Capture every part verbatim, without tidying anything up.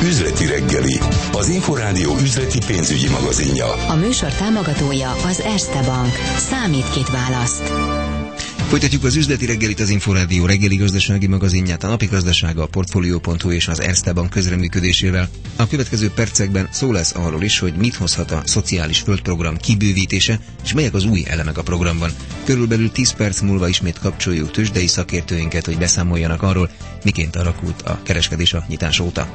Üzleti reggeli, az Inforádió üzleti pénzügyi magazinja. A műsor támogatója az Erste Bank. Számít, kit választ. Folytatjuk az üzleti reggelit, az Inforádió reggeli gazdasági magazinját, a napi gazdasága, a Portfolio pont hu és az Erste Bank közreműködésével. A következő percekben szó lesz arról is, hogy mit hozhat a szociális földprogram kibővítése, és melyek az új elemek a programban. Körülbelül tíz perc múlva ismét kapcsoljuk tőzsdei szakértőinket, hogy beszámoljanak arról, miként alakult a kereskedés a nyitás óta.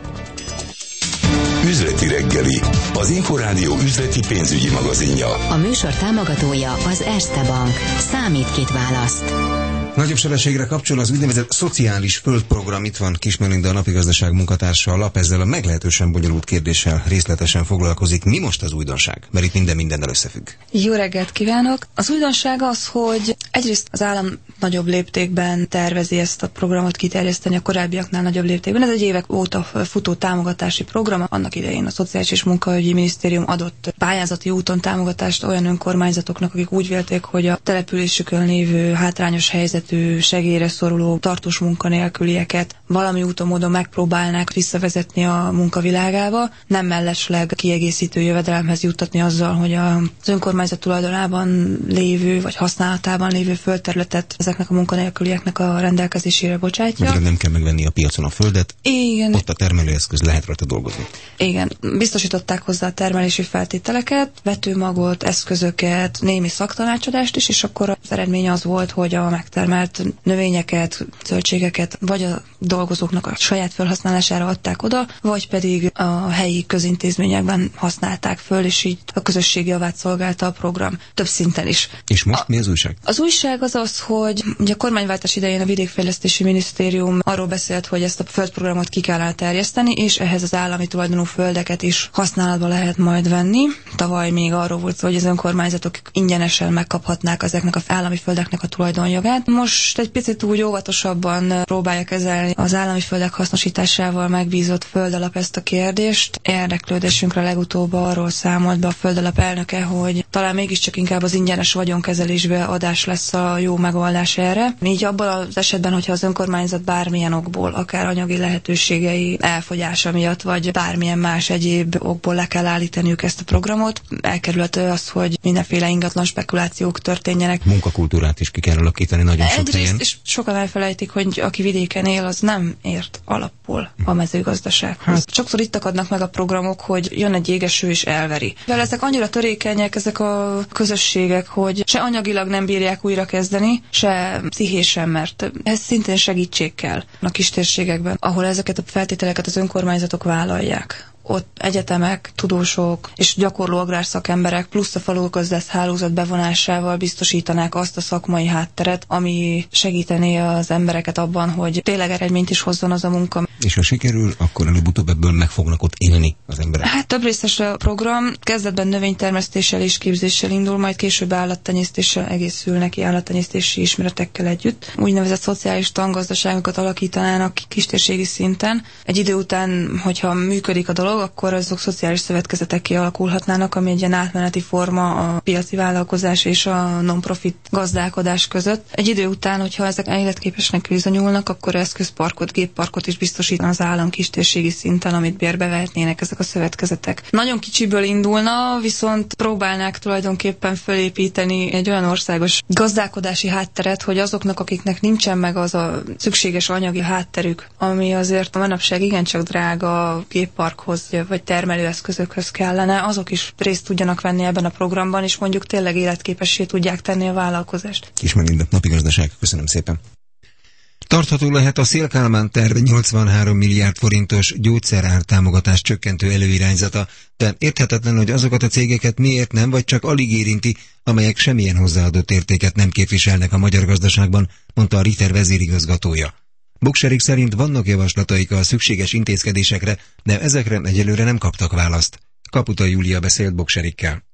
Üzleti reggeli, az Inforádió üzleti pénzügyi magazinja. A műsor támogatója az Erste Bank. Számít, kit választ. Nagyobb sebességre kapcsol az úgynevezett szociális földprogram. Itt van Kis Melinda, a napi gazdaság munkatársa. A lap ezzel a meglehetősen bonyolult kérdéssel részletesen foglalkozik. Mi most az újdonság? Mert itt minden mindennel összefügg. Jó reggelt kívánok! Az újdonság az, hogy egyrészt az állam nagyobb léptékben tervezi ezt a programot kiterjeszteni a korábbiaknál nagyobb léptékben. Ez egy évek óta futó támogatási program. Annak idején a Szociális és Munkaügyi Minisztérium adott pályázati úton támogatást olyan önkormányzatoknak, akik úgy vélték, hogy a településükön lévő hátrányos helyzetű, segélyre szoruló tartós munkanélkülieket valami úton módon megpróbálnák visszavezetni a munkavilágába, nem mellesleg kiegészítő jövedelemhez juttatni azzal, hogy az önkormányzat tulajdonában lévő vagy használatában lévő földterületet ezeknek a munkanélkülieknek a rendelkezésére bocsátja. Mert nem kell megvenni a piacon a földet. Igen. Ott a termelőeszköz, lehet rajta dolgozni. Igen. Biztosították hozzá a termelési feltételeket, vetőmagot, eszközöket, némi szaktanácsadást is, és akkor az eredmény az volt, hogy a megtermelt növényeket, zöldségeket vagy a dolgozóknak a saját felhasználására adták oda, vagy pedig a helyi közintézményekben használták föl, és így a közösség javát szolgálta a program több szinten is. És most a, mi az újság? Az újság az az, hogy ugye a kormányváltás idején a Vidékfejlesztési Minisztérium arról beszélt, hogy ezt a földprogramot ki kellene terjeszteni, és ehhez az állami tulajdonú földeket is használatba lehet majd venni. Tavaly még arról volt szó, hogy az önkormányzatok ingyenesen megkaphatnák ezeknek az állami földeknek a tulajdonjogát. Most egy picit úgy óvatosabban próbálja kezelni az állami földek hasznosításával megbízott földalap ezt a kérdést. Érdeklődésünkre legutóbb arról számolt be a földalap elnöke, hogy talán mégiscsak inkább az ingyenes vagyonkezelésbe adás lesz a jó megoldás erre. Így abban az esetben, hogyha az önkormányzat bármilyen okból, akár anyagi lehetőségei elfogyása miatt, vagy bármilyen más egyéb okból le kell állítaniuk ezt a programot, elkerülhető az, hogy mindenféle ingatlan spekulációk történjenek. Munkakultúrát is ki kell alakítani nagyon sok Egyrészt, helyen. és sokan elfelejtik, hogy aki vidéken él, az nem ért alapból a mezőgazdasághoz. Hát. Sokszor itt akadnak meg a programok, hogy jön egy égeső és elveri. Mivel ezek annyira törékenyek, ezek a közösségek, hogy se anyagilag nem bírják újra kezdeni, se pszichésen, mert ez szintén segítség kell a kistérségekben, ahol ezeket a feltételeket az önkormányzatok vállalják. Ott egyetemek, tudósok és gyakorló agrárszakemberek plusz a falugazdász hálózat bevonásával biztosítanák azt a szakmai hátteret, ami segítené az embereket abban, hogy tényleg eredményt is hozzon az a munka. És ha sikerül, akkor előbb-utóbb ebből meg fognak ott élni az emberek. Hát több részes a program, kezdetben növénytermesztéssel és képzéssel indul, majd később állattenyésztéssel egészül neki, állattenyésztési ismeretekkel együtt. Úgynevezett szociális tangazdaságokat alakítanának kistérségi szinten. Egy idő után, hogyha működik a dolog, akkor azok szociális szövetkezetekké alakulhatnának, ami egy ilyen átmeneti forma a piaci vállalkozás és a non-profit gazdálkodás között. Egy idő után, hogyha ezek életképesnek bizonyulnak, akkor eszközparkot, gépparkot is biztosít az állam kistérségi szinten, amit bérbe vehetnének ezek a szövetkezetek. Nagyon kicsiből indulna, viszont próbálnák tulajdonképpen fölépíteni egy olyan országos gazdálkodási hátteret, hogy azoknak, akiknek nincsen meg az a szükséges anyagi hátterük, ami azért a manapság igencsak drága gépparkhoz vagy termelőeszközökhöz kellene, azok is részt tudjanak venni ebben a programban, és mondjuk tényleg életképessé tudják tenni a vállalkozást. Kis Melinda, napi gazdaság. Köszönöm szépen. Tartható lehet a Széll-Kálmán terv nyolcvanhárom milliárd forintos gyógyszerár támogatás csökkentő előirányzata, de érthetetlen, hogy azokat a cégeket miért nem, vagy csak alig érinti, amelyek semmilyen hozzáadott értéket nem képviselnek a magyar gazdaságban, mondta a Ritter vezérigazgatója. Bokserik szerint vannak javaslataik a szükséges intézkedésekre, de ezekre egyelőre nem kaptak választ. Kaputa Júlia beszélt Bokserikkel.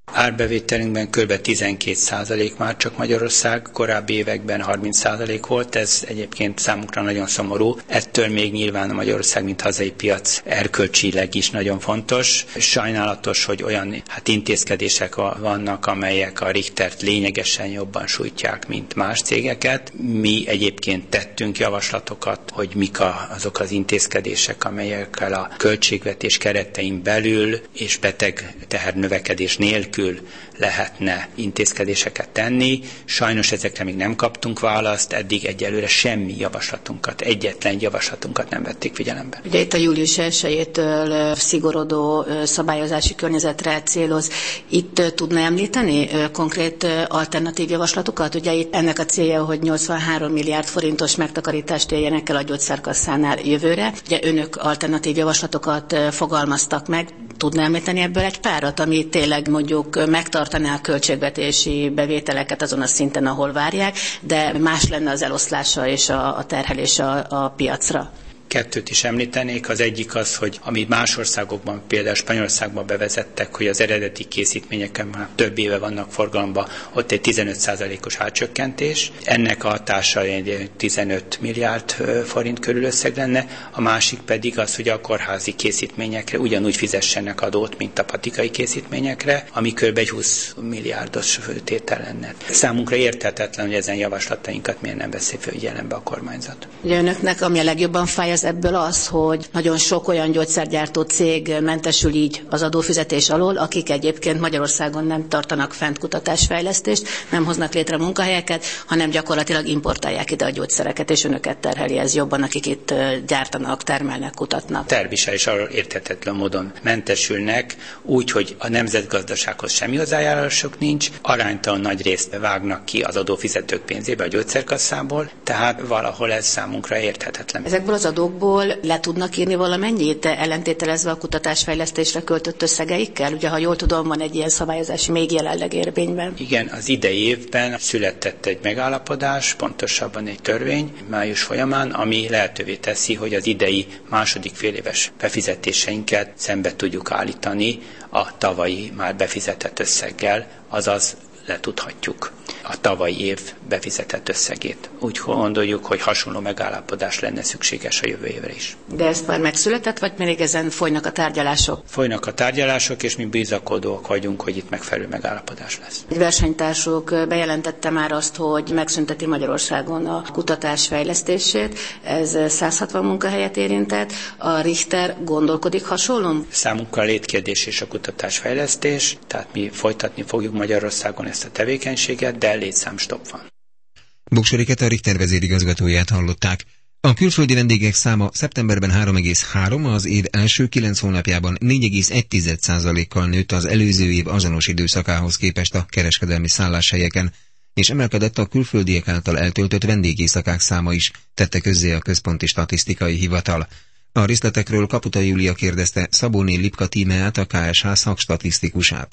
Árbevételünkben kb. tizenkét százalék már csak Magyarország, korábbi években harminc százalék volt, ez egyébként számunkra nagyon szomorú. Ettől még nyilván a Magyarország, mint hazai piac erkölcsileg is nagyon fontos. Sajnálatos, hogy olyan hát intézkedések vannak, amelyek a Richtert lényegesen jobban sújtják, mint más cégeket. Mi egyébként tettünk javaslatokat, hogy mik a, azok az intézkedések, amelyekkel a költségvetés keretein belül és beteg tehernövekedés nélkül lehetne intézkedéseket tenni. Sajnos ezekre még nem kaptunk választ, eddig egyelőre semmi javaslatunkat, egyetlen javaslatunkat nem vették figyelembe. Ugye itt a július elsejétől szigorodó szabályozási környezetre céloz. Itt tudna említeni konkrét alternatív javaslatokat? Ugye itt ennek a célja, hogy nyolcvanhárom milliárd forintos megtakarítást éljenek el a gyógyszerkasszánál jövőre. Ugye önök alternatív javaslatokat fogalmaztak meg. Tudna említeni ebből egy párat, ami tényleg mondjuk megtartaná a költségvetési bevételeket azon a szinten, ahol várják, de más lenne az eloszlása és a, a terhelése a, a piacra? Kettőt is említenék. Az egyik az, hogy amit más országokban, például Spanyolországban bevezettek, hogy az eredeti készítményeken már több éve vannak forgalomban, ott egy tizenöt százalékos árcsökkentés. Ennek a hatása egy tizenöt milliárd forint körül összeg lenne. A másik pedig az, hogy a kórházi készítményekre ugyanúgy fizessenek adót, mint a patikai készítményekre, ami kb. Egy húsz milliárdos tétel lenne. Számunkra érthetetlen, hogy ezen javaslatainkat miért nem veszi figyelembe a kormányzat. Ugye önöknek, ami a legjobban fáj, ebből az, hogy nagyon sok olyan gyógyszergyártó cég mentesül így az adófizetés alól, akik egyébként Magyarországon nem tartanak fent kutatásfejlesztést, nem hoznak létre munkahelyeket, hanem gyakorlatilag importálják ide a gyógyszereket, és önöket terheli ez jobban, akik itt gyártanak, termelnek, kutatnak. Tervise is arról érthetetlen módon mentesülnek, úgy, hogy a nemzetgazdasághoz semmi hozzájárulásuk nincs, aránytalan nagy részt vágnak ki az adófizetők pénzébe a gyógyszerkasszából, tehát valahol ez számunkra érthetetlen. Ezekből az adókból le tudnak írni valamennyit, ellentételezve a kutatásfejlesztésre költött összegeikkel? Ugye, ha jól tudom, van egy ilyen szabályozás még jelenleg érvényben. Igen, az idei évben született egy megállapodás, pontosabban egy törvény május folyamán, ami lehetővé teszi, hogy az idei második féléves befizetéseinket szembe tudjuk állítani a tavalyi már befizetett összeggel, azaz letudhatjuk a tavalyi év befizetett összegét. Úgy gondoljuk, hogy hasonló megállapodás lenne szükséges a jövő évre is. De ezt már megszületett, vagy még ezen folynak a tárgyalások? Folynak a tárgyalások, és mi bizakodóak vagyunk, hogy itt megfelelő megállapodás lesz. Egy versenytársuk bejelentette már azt, hogy megszünteti Magyarországon a kutatás fejlesztését. Ez száz hatvan munkahelyet érintett. A Richter gondolkodik hasonlóan? Számunkra a létkérdés és a kutatásfejlesztés, tehát mi folytatni fogjuk Magyarországon ezt a tevékenységet, de létszámstopp van. Buksoriket, a Richter vezérigazgatóját hallották. A külföldi vendégek száma szeptemberben három egész három, az év első kilenc hónapjában négy egész egy százalékkal nőtt az előző év azonos időszakához képest a kereskedelmi szálláshelyeken, és emelkedett a külföldiek által eltöltött vendégészakák száma is, tette közzé a Központi Statisztikai Hivatal. A részletekről Kaputa Júlia kérdezte Szabóné Lipka Tímeát, a ká es há szakstatisztikusát.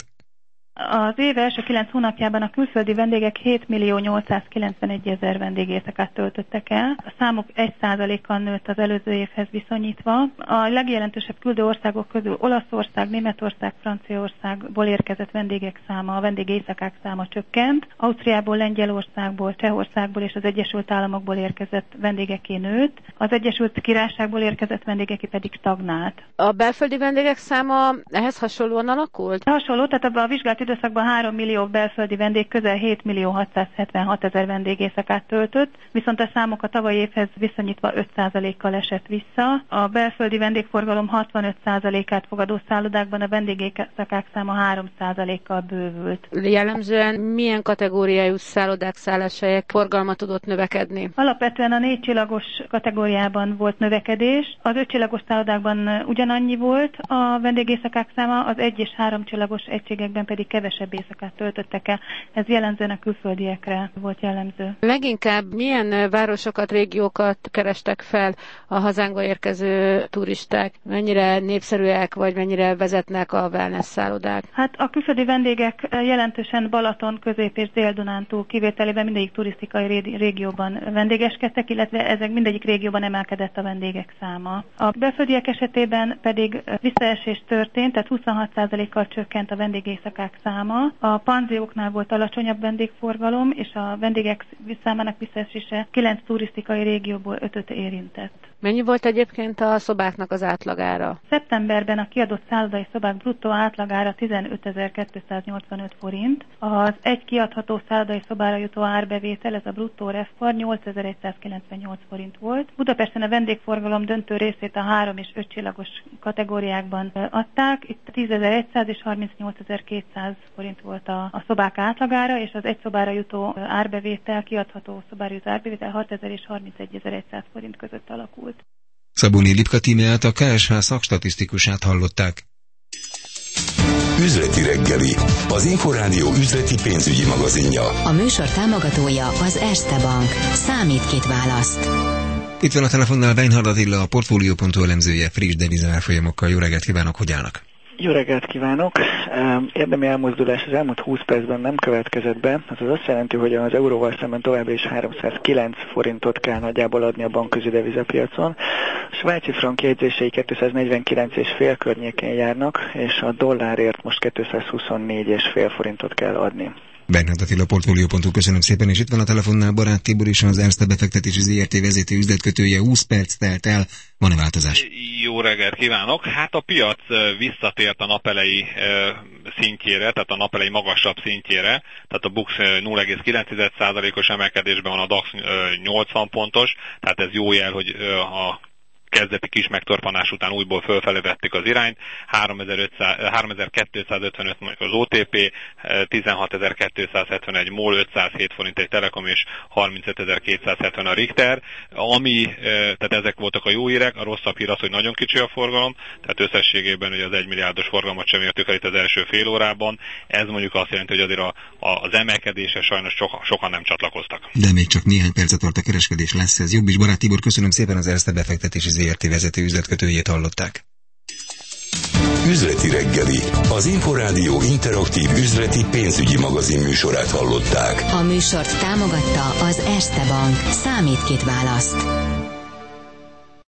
Az év első kilenc hónapjában a külföldi vendégek hét millió nyolcszázkilencvenegy ezer vendégészakát töltöttek el. A számuk egy százalékkal nőtt az előző évhez viszonyítva. A legjelentősebb küldő országok közül Olaszország, Németország, Franciaországból érkezett vendégek száma, a vendégészakák száma csökkent. Ausztriából, Lengyelországból, Csehországból és az Egyesült Államokból érkezett vendégeké nőtt. Az Egyesült Királyságból érkezett vendégeké pedig stagnált. A belföldi vendégek száma ehhez hasonlóan alakult? Hasonló, tehát abban a vizsgált időszakban három millió belföldi vendég közel hét millió hatszázhetvenhat ezer vendégészakát töltött, viszont a számok a tavalyi évhez viszonyítva öt százalékkal esett vissza. A belföldi vendégforgalom hatvanöt százalékát fogadó szállodákban a vendégészakák száma három százalékkal bővült. Jellemzően milyen kategóriájú szállodák, szálláshelyek forgalma tudott növekedni? Alapvetően a négy csillagos kategóriában volt növekedés. Az öt csillagos szállodákban ugyanannyi volt a vendégészakák száma, az egy és három csillagos egységekben pedig kevesebb éjszakát töltöttek el. Ez jellemzően a külföldiekre volt jellemző. Leginkább milyen városokat, régiókat kerestek fel a hazánkba érkező turisták? Mennyire népszerűek, vagy mennyire vezetnek a wellness szállodák? Hát a külföldi vendégek jelentősen Balaton, Közép- és Dél-Dunántúl kivételében mindegyik turisztikai régióban vendégeskedtek, illetve ezek mindegyik régióban emelkedett a vendégek száma. A belföldiek esetében pedig visszaesés történt, tehát huszonhat százalékkal csökkent a vendégészakák száma. száma. A panzióknál volt alacsonyabb vendégforgalom, és a vendégek számának visszaesése kilenc turisztikai régióból ötöt érintett. Mennyi volt egyébként a szobáknak az átlagára? Szeptemberben a kiadott szállodai szobák bruttó átlagára tizenötezer-kétszáznyolcvanöt forint. Az egy kiadható szállodai szobára jutó árbevétel, ez a bruttó revpar nyolcezer-százkilencvennyolc forint volt. Budapesten a vendégforgalom döntő részét a három és öt csillagos kategóriákban adták. Itt tízezer-száz és harmincnyolcezer-kétszáz forint volt a, a szobák átlagára, és az egy szobára jutó árbevétel, kiadható szobára jutó árbevétel hatezer és harmincegyezer-száz forint között alakult. Szabóni Lipka Tímeát, a ká es há szakstatisztikusát hallották. Üzleti reggeli, az Inforádió üzleti pénzügyi magazinja. A műsor támogatója az Erste Bank. Számít, kit választ. Itt van a telefonnál Weinhard Attila, a Portfolio pont hu elemzője, friss devizárfolyamokkal. Jó reggelt kívánok, hogy állnak? Jó reggelt kívánok! Érdemi elmozdulás az elmúlt húsz percben nem következett be. Ez az azt jelenti, hogy az euróval szemben továbbra is háromszázkilenc forintot kell nagyjából adni a bankközi devizapiacon. A svájci frank jegyzései kétszáznegyvenkilenc egész öt környékén járnak, és a dollárért most kétszázhuszonnégy egész öt forintot kell adni. Weinhard Attila, Portfolio pont hu, köszönöm szépen, és itt van a telefonnál Barát Tibor is, az Erste befektetési zé er té vezető üzletkötője. húsz perc telt el, van-e változás? Jó reggelt kívánok! Hát a piac visszatért a napelei szintjére, tehát a napelei magasabb szintjére, tehát a Bux nulla egész kilenc százalékos emelkedésben van, a DAX nyolcvan pontos, tehát ez jó jel, hogy a kezdeti kis megtorpanás után újból fölfelé vettük az irányt, háromezer-kétszázötvenöt az o té pé, tizenhatezer-kétszázhetvenegy MOL, ötszázhét forint egy Telekom és harmincötezer-kétszázhetven a Richter, ami, tehát ezek voltak a jó hírek, a rosszabb hír az, hogy nagyon kicsi a forgalom, tehát összességében ugye az egymilliárdos forgalmat sem értük el itt az első fél órában, ez mondjuk azt jelenti, hogy azért a, a, az emelkedésre sajnos sokan, sokan nem csatlakoztak. De még csak néhány percet tart a kereskedés, lesz ez jobb is. Barát Tibor, köszönöm szépen, az Erste befektetési zé er té vezető üzletkötőjét hallották. Üzleti reggeli, az Inforádió interaktív üzleti pénzügyi magazin műsorát hallották. A műsort támogatta az Erste Bank. Számít, kit választ.